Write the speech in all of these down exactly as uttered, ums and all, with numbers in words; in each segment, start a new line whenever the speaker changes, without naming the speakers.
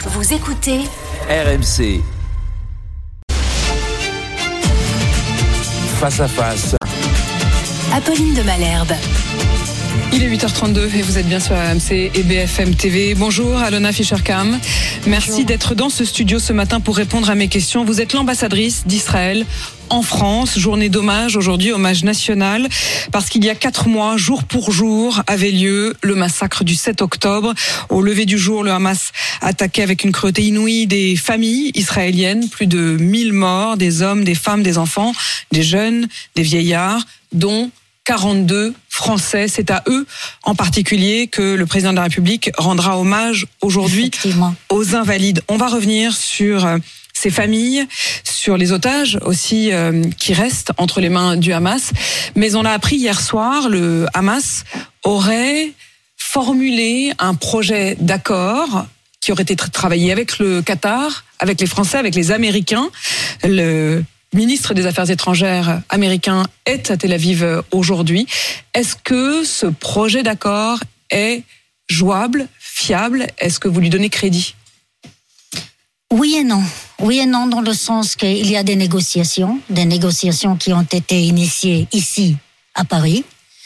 Vous écoutez
R M C. Face à face.
Apolline de Malherbe.
Il est huit heures trente-deux et vous êtes bien sur R M C et B F M T V. Bonjour Alona Fischer-Kam. Merci Bonjour. D'être dans ce studio ce matin pour répondre à mes questions. Vous êtes l'ambassadrice d'Israël en France. Journée d'hommage aujourd'hui, hommage national, parce qu'il y a quatre mois, jour pour jour, avait lieu le massacre du sept octobre. Au lever du jour, le Hamas attaquait avec une cruauté inouïe des familles israéliennes. Plus de mille morts, des hommes, des femmes, des enfants, des jeunes, des vieillards, dont quarante-deux Français. C'est à eux en particulier que le président de la République rendra hommage aujourd'hui aux invalides. On va revenir sur ces familles, sur les otages aussi euh, qui restent entre les mains du Hamas. Mais on a appris hier soir, le Hamas aurait formulé un projet d'accord qui aurait été travaillé avec le Qatar, avec les Français, avec les Américains. Le ministre des Affaires étrangères américain est à Tel Aviv aujourd'hui. Est-ce que ce projet d'accord est jouable, fiable? Est-ce que vous lui donnez crédit?
Oui et non. Oui et non, dans le sens qu'il y a des négociations, des négociations qui ont été initiées ici, à Paris.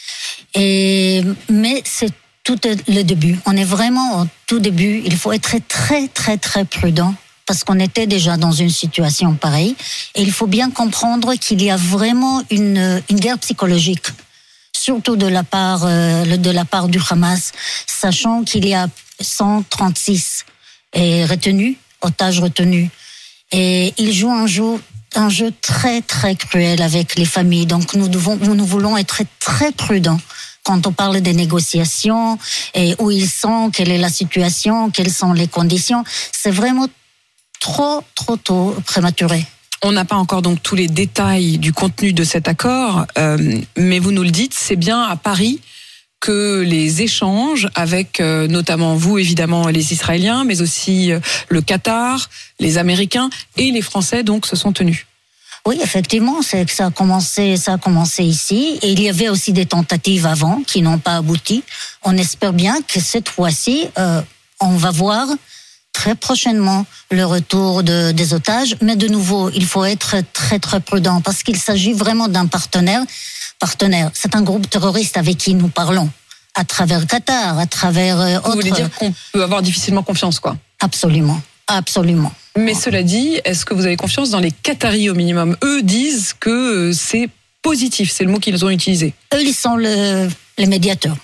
Et, mais c'est tout le début. On est vraiment au tout début. Il faut être très, très, très prudent, parce qu'on était déjà dans une situation pareille. Et il faut bien comprendre qu'il y a vraiment une, une guerre psychologique, surtout de la part, euh, de la part du Hamas, sachant qu'il y a cent trente-six retenus, otages retenus. Et ils jouent un jeu, un jeu très, très cruel avec les familles. Donc nous, devons, nous voulons être très prudents quand on parle des négociations et où ils sont, quelle est la situation, quelles sont les conditions. C'est vraiment trop, trop tôt, prématuré.
On n'a pas encore donc tous les détails du contenu de cet accord, euh, mais vous nous le dites, c'est bien à Paris que les échanges avec euh, notamment vous, évidemment, les Israéliens, mais aussi euh, le Qatar, les Américains et les Français, donc, se sont tenus.
Oui, effectivement, c'est que ça a commencé, ça a commencé ici. Et il y avait aussi des tentatives avant qui n'ont pas abouti. On espère bien que cette fois-ci, euh, on va voir très prochainement le retour de, des otages. Mais de nouveau, il faut être très, très prudent parce qu'il s'agit vraiment d'un partenaire. Partenaire. C'est un groupe terroriste avec qui nous parlons, à travers Qatar, à travers euh, autres...
Vous voulez dire qu'on peut avoir difficilement confiance, quoi?
Absolument, absolument.
Mais cela dit, est-ce que vous avez confiance dans les Qataris au minimum? Eux disent que c'est positif, c'est le mot qu'ils ont utilisé.
Eux, ils sont le, les médiateurs.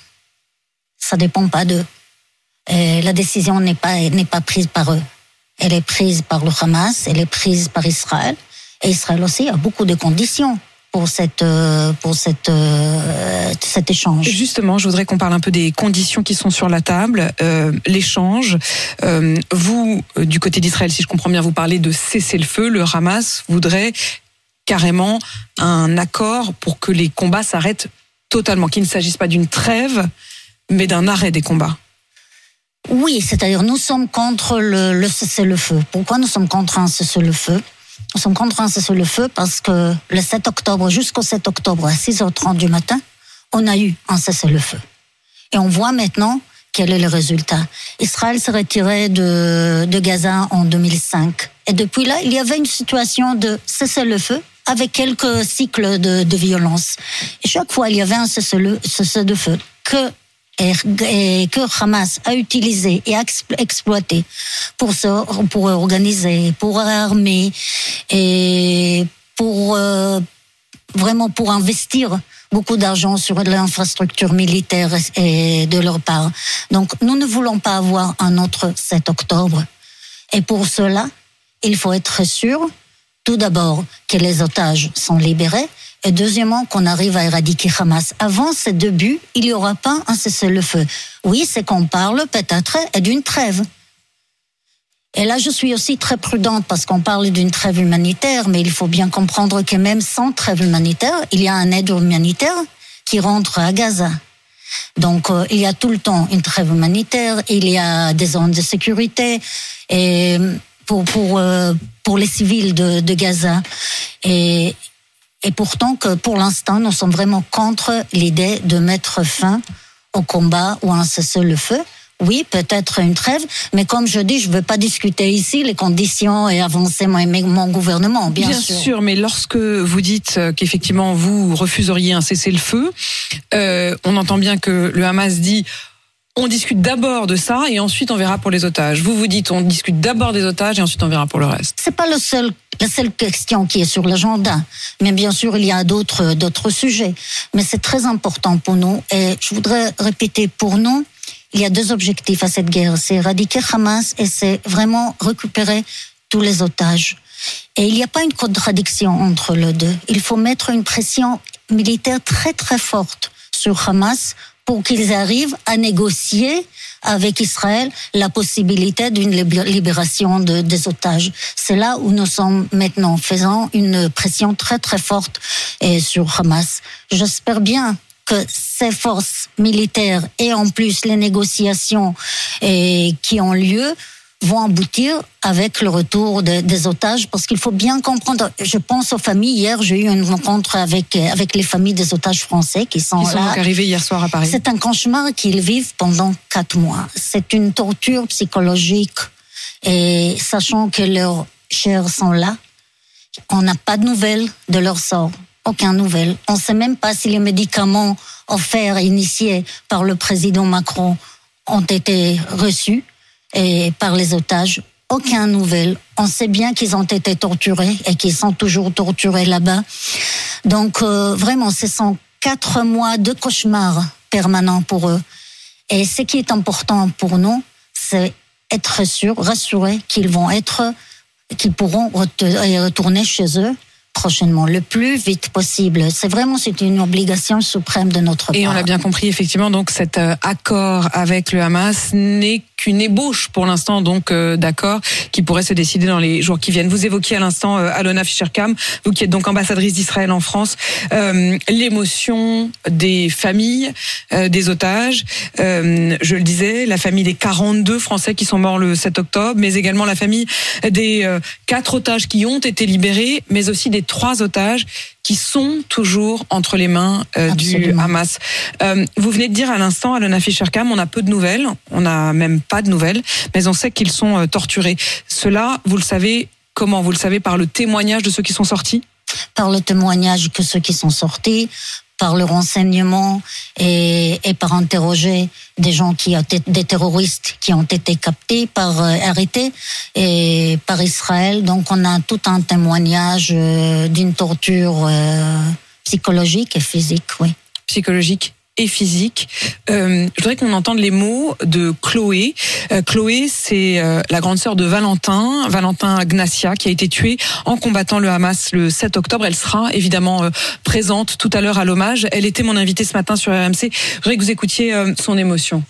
Ça dépend pas d'eux. Et la décision n'est pas, n'est pas prise par eux. Elle est prise par le Hamas, elle est prise par Israël. Et Israël aussi a beaucoup de conditions pour cette pour cette euh, cet échange.
Justement, je voudrais qu'on parle un peu des conditions qui sont sur la table. Euh, l'échange. Euh, vous, du côté d'Israël, si je comprends bien, vous parlez de cessez-le-feu. Le Hamas voudrait carrément un accord pour que les combats s'arrêtent totalement, qu'il ne s'agisse pas d'une trêve, mais d'un arrêt des combats.
Oui, c'est-à-dire nous sommes contre le, le cessez-le-feu. Pourquoi nous sommes contre un cessez-le-feu? Nous sommes contre un cessez-le-feu parce que le sept octobre, jusqu'au sept octobre à six heures trente du matin, on a eu un cessez-le-feu. Et on voit maintenant quel est le résultat. Israël s'est retiré de, de Gaza en deux mille cinq. Et depuis là, il y avait une situation de cessez-le-feu avec quelques cycles de, de violence. Et chaque fois, il y avait un cessez-le-feu que Et, et que Hamas a utilisé et exploité pour se, pour organiser, pour armer et pour euh, vraiment pour investir beaucoup d'argent sur l'infrastructure militaire et de leur part. Donc nous ne voulons pas avoir un autre sept octobre. Et pour cela, il faut être sûr, tout d'abord, que les otages sont libérés. Et deuxièmement, qu'on arrive à éradiquer Hamas. Avant ces deux buts, il n'y aura pas un cessez-le-feu. Oui, c'est qu'on parle peut-être d'une trêve. Et là, je suis aussi très prudente parce qu'on parle d'une trêve humanitaire, mais il faut bien comprendre que même sans trêve humanitaire, il y a un aide humanitaire qui rentre à Gaza. Donc, euh, il y a tout le temps une trêve humanitaire, il y a des zones de sécurité et pour pour euh, pour les civils de, de Gaza. Et Et pourtant, que pour l'instant, nous sommes vraiment contre l'idée de mettre fin au combat ou à un cessez-le-feu. oui, peut-être une trêve, mais comme je dis, je ne veux pas discuter ici les conditions et avancer mon, mon gouvernement, bien,
bien sûr. Bien sûr, mais lorsque vous dites qu'effectivement vous refuseriez un cessez-le-feu, euh, on entend bien que le Hamas dit on discute d'abord de ça et ensuite on verra pour les otages. Vous vous dites on discute d'abord des otages et ensuite on verra pour le reste.
C'est pas le seul, la seule question qui est sur l'agenda, mais bien sûr il y a d'autres, d'autres sujets. Mais c'est très important pour nous et je voudrais répéter pour nous, il y a deux objectifs à cette guerre, c'est éradiquer Hamas et c'est vraiment récupérer tous les otages. Et il n'y a pas une contradiction entre les deux. Il faut mettre une pression militaire très très forte sur Hamas pour qu'ils arrivent à négocier avec Israël la possibilité d'une libération de, des otages. C'est là où nous sommes maintenant, faisant une pression très très forte eh, sur Hamas. J'espère bien que ces forces militaires et en plus les négociations eh, qui ont lieu vont aboutir avec le retour de, des otages, parce qu'il faut bien comprendre, je pense aux familles. Hier, j'ai eu une rencontre avec, avec les familles des otages français qui sont,
Ils sont
là.
donc arrivés hier soir à Paris.
C'est un cauchemar qu'ils vivent pendant quatre mois. C'est une torture psychologique. Et sachant que leurs chers sont là, on n'a pas de nouvelles de leur sort. Aucune nouvelle. On ne sait même pas si les médicaments offerts, initiés par le président Macron ont été reçus et par les otages. Aucune nouvelle. On sait bien qu'ils ont été torturés et qu'ils sont toujours torturés là-bas. Donc euh, vraiment, ce sont quatre mois de cauchemar permanent pour eux. Et ce qui est important pour nous, c'est être sûr, rassurés qu'ils vont être, qu'ils pourront retourner chez eux prochainement, le plus vite possible. C'est vraiment, c'est une obligation suprême de notre part.
Et on l'a bien compris, effectivement, donc cet euh, accord avec le Hamas n'est qu'une ébauche pour l'instant, donc euh, d'accord, qui pourrait se décider dans les jours qui viennent. Vous évoquiez à l'instant euh, Alona Fischer-Kam, vous qui êtes donc ambassadrice d'Israël en France, euh, l'émotion des familles, euh, des otages. Euh, je le disais, la famille des quarante-deux Français qui sont morts le sept octobre, mais également la famille des euh, quatre otages qui ont été libérés, mais aussi des trois otages qui sont toujours entre les mains euh, du Hamas. Euh, vous venez de dire à l'instant, Alona Fischer-Kam, on a peu de nouvelles, on n'a même pas de nouvelles, mais on sait qu'ils sont euh, torturés. Cela, vous le savez comment? Vous le savez par le témoignage de ceux qui sont sortis?
Par le témoignage que ceux qui sont sortis, par le renseignement et, et par interroger des gens qui ont été, des terroristes qui ont été captés, par euh, arrêtés et par Israël. Donc on a tout un témoignage euh, d'une torture euh, psychologique et physique, oui.
Psychologique et physique. Euh, je voudrais qu'on entende les mots de Chloé. Euh, Chloé, c'est euh, la grande sœur de Valentin, Valentin Gnacia, qui a été tué en combattant le Hamas le sept octobre. Elle sera évidemment euh, présente tout à l'heure à l'hommage. Elle était mon invitée ce matin sur R M C. Je voudrais que vous écoutiez euh, son émotion.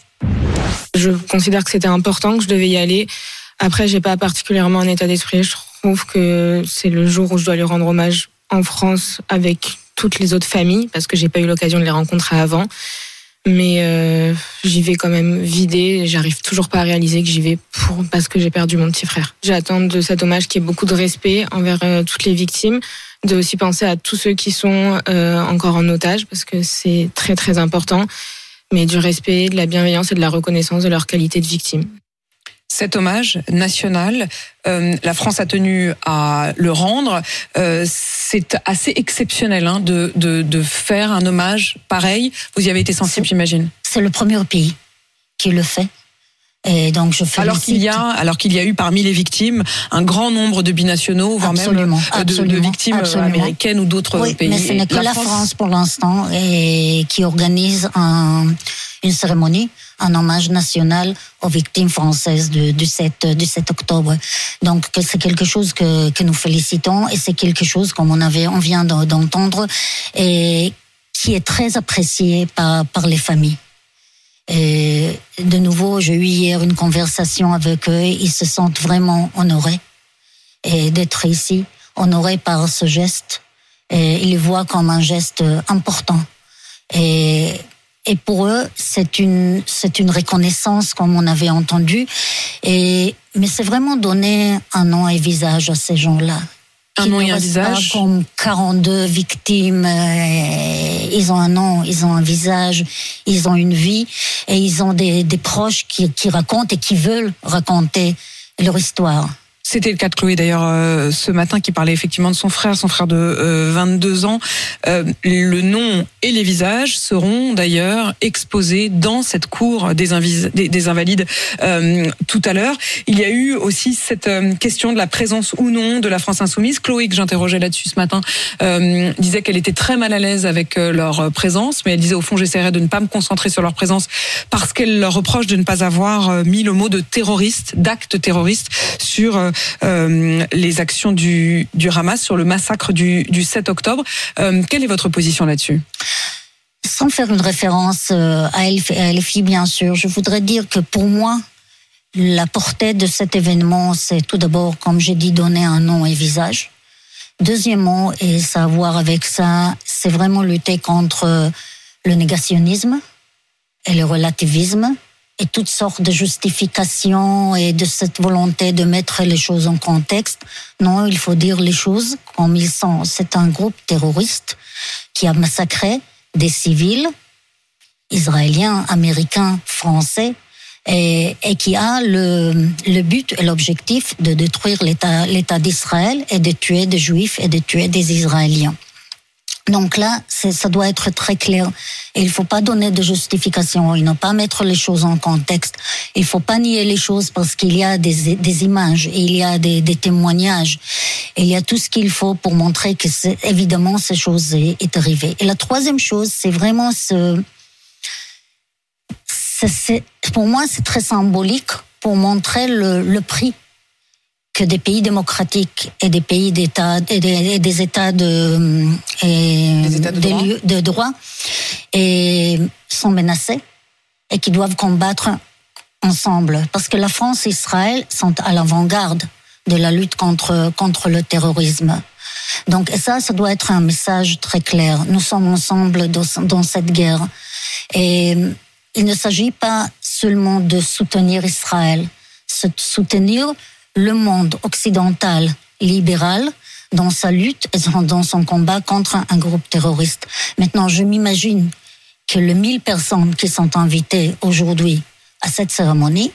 Je considère que c'était important, que je devais y aller. Après, j'ai pas particulièrement un état d'esprit. Je trouve que c'est le jour où je dois lui rendre hommage en France avec toutes les autres familles, parce que j'ai pas eu l'occasion de les rencontrer avant. Mais euh, j'y vais quand même vidée. J'arrive toujours pas à réaliser que j'y vais pour, parce que j'ai perdu mon petit frère. J'attends de cet hommage qu'il y ait beaucoup de respect envers euh, toutes les victimes, de aussi penser à tous ceux qui sont euh, encore en otage, parce que c'est très très important, mais du respect, de la bienveillance et de la reconnaissance de leur qualité de victime.
Cet hommage national, euh, la France a tenu à le rendre. Euh, c'est assez exceptionnel hein, de, de, de faire un hommage pareil. Vous y avez été sensible, j'imagine.
C'est le premier pays qui le fait. Et donc je félicite.
Alors qu'il y a, alors qu'il y a eu parmi les victimes un grand nombre de binationaux, voire
absolument,
même de, de victimes
absolument.
américaines ou d'autres
oui,
pays.
Mais ce n'est que la, la France... France pour l'instant et qui organise un, une cérémonie, un hommage national aux victimes françaises du, du, sept, du sept octobre. Donc c'est quelque chose que, que nous félicitons et c'est quelque chose, comme on, avait, on vient d'entendre, et qui est très apprécié par, par les familles. Et de nouveau, j'ai eu hier une conversation avec eux. Ils se sentent vraiment honorés et d'être ici, honorés par ce geste. Et ils le voient comme un geste important. Et, et pour eux, c'est une, c'est une reconnaissance, comme on avait entendu. Et, mais c'est vraiment donner un nom et visage à ces gens-là.
Un nom et un visage.
Pas comme quarante-deux victimes. Euh, ils ont un nom, ils ont un visage, ils ont une vie et ils ont des, des proches qui, qui racontent et qui veulent raconter leur histoire.
C'était le cas de Chloé d'ailleurs euh, ce matin qui parlait effectivement de son frère, son frère de euh, vingt-deux ans. Euh, le nom et les visages seront d'ailleurs exposés dans cette cour des, invis- des, des invalides euh, tout à l'heure. Il y a eu aussi cette euh, question de la présence ou non de la France insoumise. Chloé, que j'interrogeais là-dessus ce matin, euh, disait qu'elle était très mal à l'aise avec euh, leur présence, mais elle disait au fond j'essaierai de ne pas me concentrer sur leur présence parce qu'elle leur reproche de ne pas avoir euh, mis le mot de terroriste, d'acte terroriste sur euh, Euh, les actions du, du Hamas, sur le massacre du, du sept octobre. Euh, quelle est votre position là-dessus ?
Sans faire une référence à L F I, bien sûr, je voudrais dire que pour moi, la portée de cet événement, c'est tout d'abord, comme j'ai dit, donner un nom et visage. Deuxièmement, et ça a à voir avec ça, c'est vraiment lutter contre le négationnisme et le relativisme, et toutes sortes de justifications et de cette volonté de mettre les choses en contexte. Non, il faut dire les choses comme ils sont. C'est un groupe terroriste qui a massacré des civils israéliens, américains, français et, et qui a le, le but et l'objectif de détruire l'État, l'État d'Israël et de tuer des Juifs et de tuer des Israéliens. Donc là, c'est, ça doit être très clair. Et il ne faut pas donner de justification, il ne faut pas mettre les choses en contexte. Il ne faut pas nier les choses parce qu'il y a des, des images, il y a des, des témoignages. Il y a tout ce qu'il faut pour montrer que c'est, évidemment ces choses est, est arrivée. Et la troisième chose, c'est vraiment ce... C'est, c'est, pour moi, c'est très symbolique pour montrer le, le prix que des pays démocratiques et des pays d'État et des, et des États de et
des États de
des
droit.
lieux de droit et sont menacés et qui doivent combattre ensemble parce que la France et Israël sont à l'avant-garde de la lutte contre contre le terrorisme. Donc ça, ça doit être un message très clair. Nous sommes ensemble dans, dans cette guerre et il ne s'agit pas seulement de soutenir Israël, c'est soutenir le monde occidental libéral dans sa lutte et dans son combat contre un groupe terroriste. Maintenant, je m'imagine que les mille personnes qui sont invitées aujourd'hui à cette cérémonie,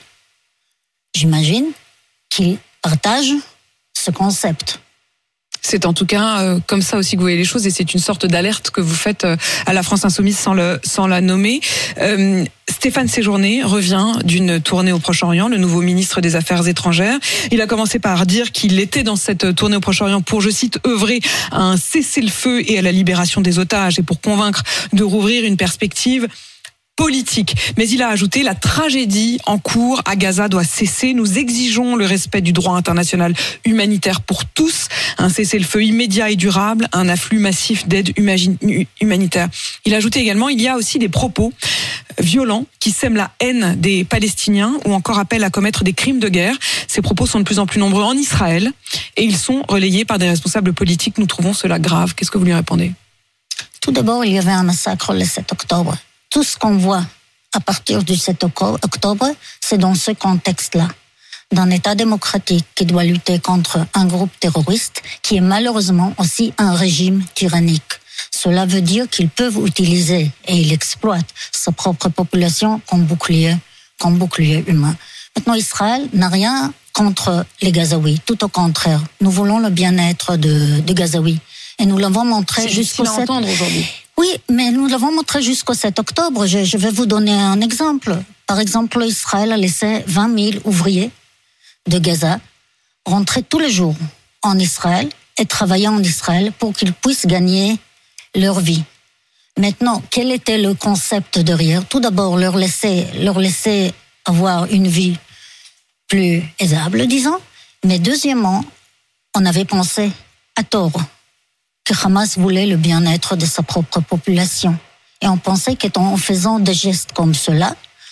j'imagine qu'ils partagent ce concept.
C'est en tout cas euh, comme ça aussi que vous voyez les choses et c'est une sorte d'alerte que vous faites euh, à la France insoumise sans, le, sans la nommer. Euh, Stéphane Séjourné revient d'une tournée au Proche-Orient, le nouveau ministre des Affaires étrangères. Il a commencé par dire qu'il était dans cette tournée au Proche-Orient pour, je cite, œuvrer à un cessez-le-feu et à la libération des otages et pour convaincre de rouvrir une perspective politique. Mais il a ajouté, la tragédie en cours à Gaza doit cesser. Nous exigeons le respect du droit international humanitaire pour tous, un cessez-le-feu immédiat et durable, un afflux massif d'aide humanitaire. Il a ajouté également, il y a aussi des propos violents qui sèment la haine des Palestiniens ou encore appellent à commettre des crimes de guerre. Ces propos sont de plus en plus nombreux en Israël et ils sont relayés par des responsables politiques. Nous trouvons cela grave. Qu'est-ce que vous lui répondez ?
Tout d'abord, il y avait un massacre le sept octobre. Tout ce qu'on voit à partir du sept octobre, c'est dans ce contexte-là, d'un État démocratique qui doit lutter contre un groupe terroriste qui est malheureusement aussi un régime tyrannique. Cela veut dire qu'ils peuvent utiliser et ils exploitent sa propre population comme bouclier, comme bouclier humain. Maintenant, Israël n'a rien contre les Gazaouis, tout au contraire. Nous voulons le bien-être de, de Gazaouis. Et nous l'avons montré
c'est
jusqu'au
sept... entendre aujourd'hui.
Oui, mais nous l'avons montré jusqu'au sept octobre. Je, je vais vous donner un exemple. Par exemple, Israël a laissé vingt mille ouvriers de Gaza rentrer tous les jours en Israël et travailler en Israël pour qu'ils puissent gagner leur vie. Maintenant, quel était le concept derrière ? Tout d'abord, leur laisser, leur laisser avoir une vie plus aisable, disons. Mais deuxièmement, on avait pensé à tort que Hamas voulait le bien-être de sa propre population. Et on pensait qu'en faisant des gestes comme cela,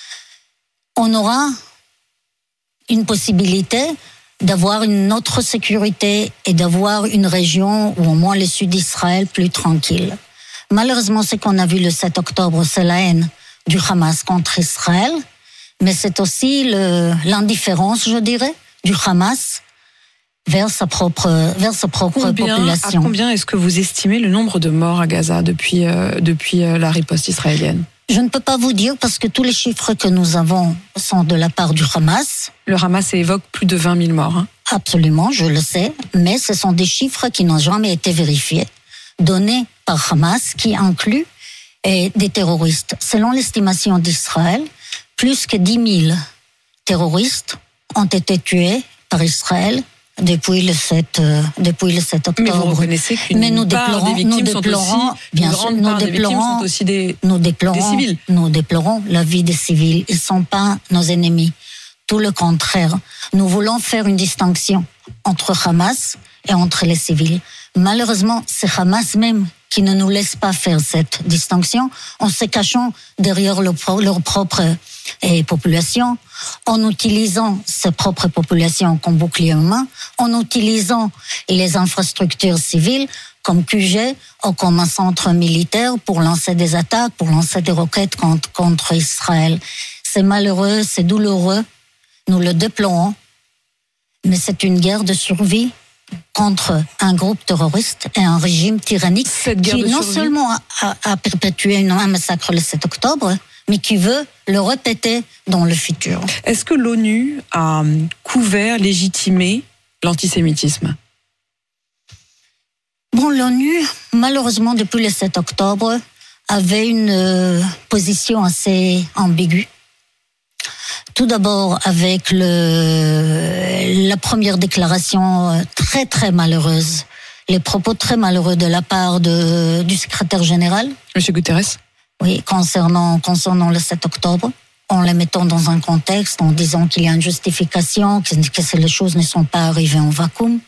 on aura une possibilité d'avoir une autre sécurité et d'avoir une région, ou au moins le sud d'Israël, plus tranquille. Malheureusement, ce qu'on a vu le sept octobre, c'est la haine du Hamas contre Israël, mais c'est aussi le, l'indifférence, je dirais, du Hamas vers sa propre, vers sa propre
combien,
population.
À combien est-ce que vous estimez le nombre de morts à Gaza depuis, euh, depuis euh, la riposte israélienne ?
Je ne peux pas vous dire parce que tous les chiffres que nous avons sont de la part du Hamas.
Le Hamas évoque plus de vingt mille morts. Hein.
Absolument, je le sais, mais ce sont des chiffres qui n'ont jamais été vérifiés, donnés par Hamas, qui incluent eh, des terroristes. Selon l'estimation d'Israël, plus que dix mille terroristes ont été tués par Israël depuis le sept, euh, depuis le sept octobre.
Mais vous reconnaissez qu'une
Mais nous
part
déplorons,
des victimes
nous déplorons,
sont aussi,
bien
une
sûr,
grande
nous
part des victimes
déplorons,
sont aussi des,
nous déplorons,
des civils.
Nous déplorons la vie des civils. Ils ne sont pas nos ennemis. Tout le contraire. Nous voulons faire une distinction entre Hamas et entre les civils. Malheureusement, c'est Hamas même qui ne nous laisse pas faire cette distinction en se cachant derrière leur, leur propre eh, population, en utilisant ces propres populations comme bouclier humain, en utilisant les infrastructures civiles comme Q G ou comme un centre militaire pour lancer des attaques, pour lancer des roquettes contre, contre Israël. C'est malheureux, c'est douloureux, nous le déplorons, mais c'est une guerre de survie contre un groupe terroriste et un régime tyrannique qui non survie. seulement a, a, a perpétué un massacre le sept octobre, mais qui veut le répéter dans le futur.
Est-ce que l'ONU a couvert, légitimé l'antisémitisme ?
Bon, l'ONU, malheureusement, depuis le sept octobre, avait une euh, position assez ambiguë. Tout d'abord avec le, la première déclaration très très malheureuse, les propos très malheureux de la part de, du secrétaire général.
Monsieur Guterres.
Oui, concernant, concernant le sept octobre, en les mettant dans un contexte, en disant qu'il y a une justification, que, que les choses ne sont pas arrivées en vacuum,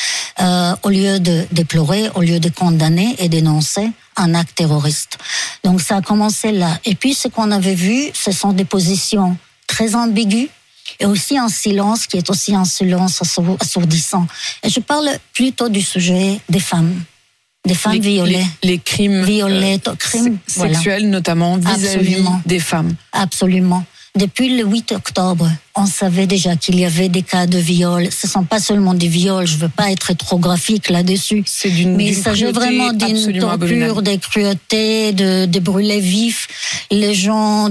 euh, au lieu de déplorer, au lieu de condamner et dénoncer un acte terroriste. Donc ça a commencé là. Et puis ce qu'on avait vu, ce sont des positions très ambigu et aussi un silence qui est aussi un silence assourdissant. Et je parle plutôt du sujet des femmes, des femmes
les,
violées.
Les, les crimes,
violées,
euh,
crimes
sexuels
voilà.
notamment vis-à-vis
Absolument.
des femmes.
Absolument. Depuis le huit octobre, on savait déjà qu'il y avait des cas de viol. Ce ne sont pas seulement des viols, je ne veux pas être trop graphique là-dessus.
C'est d'une,
mais
d'une
il s'agit vraiment d'une torture, des cruautés, de, de brûler vifs les gens,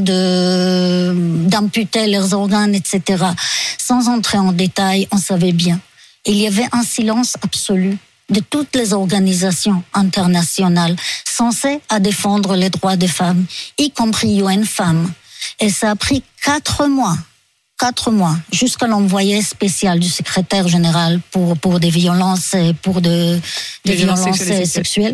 de, d'amputer leurs organes, et cetera. Sans entrer en détail, on savait bien. Il y avait un silence absolu de toutes les organisations internationales censées à défendre les droits des femmes, y compris U N Femmes. Et ça a pris quatre mois, quatre mois, jusqu'à l'envoyé spécial du secrétaire général pour, pour des violences, pour de, des, des violences, violences sexuelles, sexuelles,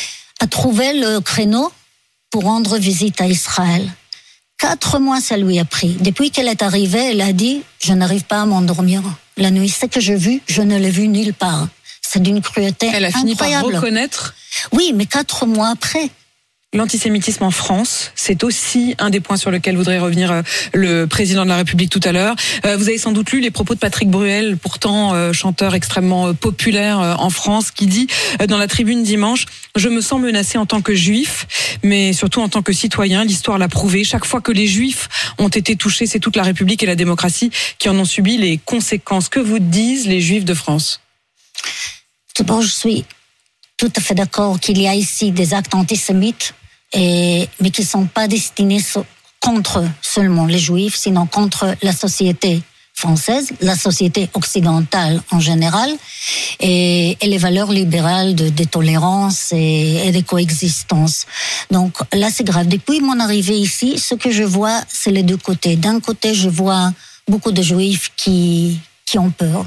à trouver le créneau pour rendre visite à Israël. Quatre mois, ça lui a pris. Depuis qu'elle est arrivée, elle a dit « Je n'arrive pas à m'endormir la nuit. Ce que j'ai vu, je ne l'ai vu nulle part. » C'est d'une cruauté incroyable.
Elle a fini par reconnaître.
Oui, mais quatre mois après.
L'antisémitisme en France, c'est aussi un des points sur lesquels voudrait revenir le président de la République tout à l'heure. Vous avez sans doute lu les propos de Patrick Bruel, pourtant chanteur extrêmement populaire en France, qui dit dans la tribune dimanche « Je me sens menacé en tant que juif, mais surtout en tant que citoyen. L'histoire l'a prouvé. Chaque fois que les juifs ont été touchés, c'est toute la République et la démocratie qui en ont subi les conséquences. » Que vous disent les juifs de France ?
Tout d'abord, je suis tout à fait d'accord qu'il y a ici des actes antisémites, et, mais qui ne sont pas destinés contre seulement les juifs, sinon contre la société française, la société occidentale en général, et, et les valeurs libérales de, de tolérance et, et de coexistence. Donc là, c'est grave. Depuis mon arrivée ici, ce que je vois, c'est les deux côtés. D'un côté, je vois beaucoup de juifs qui, qui ont peur,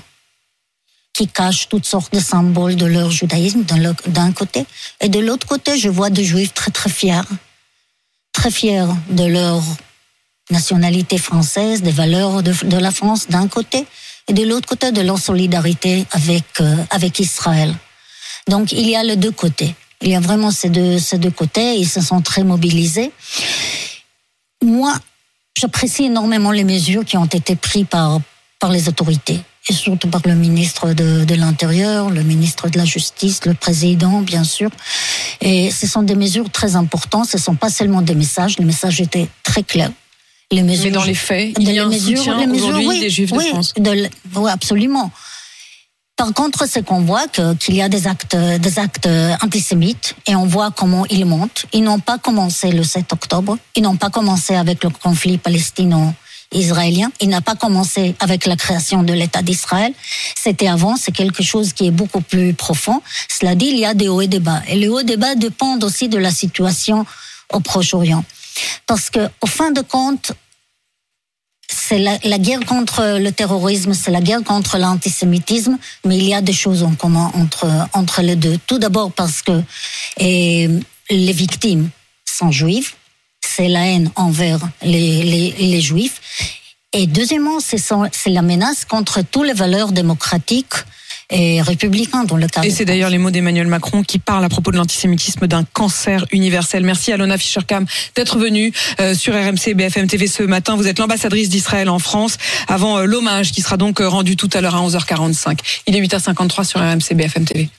qui cachent toutes sortes de symboles de leur judaïsme d'un côté. Et de l'autre côté, je vois des juifs très très fiers, très fiers de leur nationalité française, des valeurs de, de la France d'un côté, et de l'autre côté de leur solidarité avec, euh, avec Israël. Donc il y a les deux côtés. Il y a vraiment ces deux, ces deux côtés, ils se sont très mobilisés. Moi, j'apprécie énormément les mesures qui ont été prises par, par les autorités, et surtout par le ministre de, de l'Intérieur, le ministre de la Justice, le président, bien sûr. Et ce sont des mesures très importantes, ce ne sont pas seulement des messages, les messages étaient très clairs. Les mesures,
mais dans les faits, il y a un
mesures,
soutien
les mesures,
aujourd'hui
oui,
des Juifs
oui,
de France.
De, oui, absolument. Par contre, c'est qu'on voit que, qu'il y a des actes, des actes antisémites et on voit comment ils montent. Ils n'ont pas commencé le sept octobre. Ils n'ont pas commencé avec le conflit palestino-israélien. Il n'a pas commencé avec la création de l'État d'Israël. C'était avant, c'est quelque chose qui est beaucoup plus profond. Cela dit, il y a des hauts et des bas. Et les hauts et des bas dépendent aussi de la situation au Proche-Orient. Parce que, au fin de compte, c'est la, la guerre contre le terrorisme, c'est la guerre contre l'antisémitisme, mais il y a des choses en commun entre, entre les deux. Tout d'abord parce que et, les victimes sont juives, c'est la haine envers les, les, les juifs. Et deuxièmement, c'est, son, c'est la menace contre toutes les valeurs démocratiques et républicains dans le cas.
Et c'est d'ailleurs les mots d'Emmanuel Macron qui parle à propos de l'antisémitisme d'un cancer universel. Merci Alona Fischer-Kam d'être venue euh, sur R M C et B F M T V ce matin. Vous êtes l'ambassadrice d'Israël en France avant euh, l'hommage qui sera donc rendu tout à l'heure à onze heures quarante-cinq. Il est huit heures cinquante-trois sur R M C B F M T V.